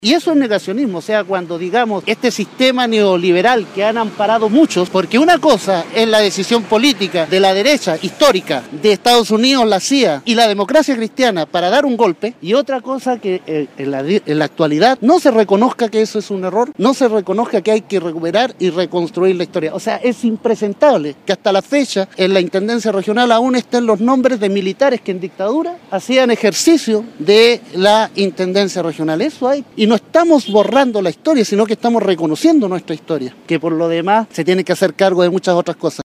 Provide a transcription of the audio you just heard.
Y eso es negacionismo, o sea, cuando digamos este sistema neoliberal que han amparado muchos, porque una cosa es la decisión política de la derecha histórica de Estados Unidos, la CIA y la democracia cristiana para dar un golpe, y otra cosa que en la actualidad no se reconozca que eso es un error, no se reconozca que hay que recuperar y reconstruir la historia. O sea, es impresentable que hasta la fecha en la Intendencia Regional aún estén los nombres de militares que en dictadura hacían ejercicio de la Intendencia Regional. Eso hay. Y no estamos borrando la historia, sino que estamos reconociendo nuestra historia, que por lo demás se tiene que hacer cargo de muchas otras cosas.